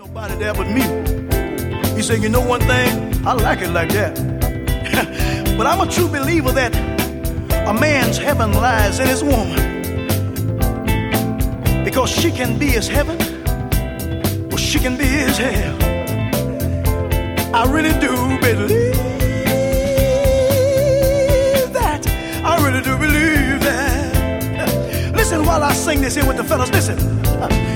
Nobody there but me. He said, you know one thing? I like it like that. But I'm a true believer that a man's heaven lies in his woman. Because she can be his heaven, or she can be his hell. I really do believe that. I really do believe that. Listen while I sing this here with the fellas. Listen.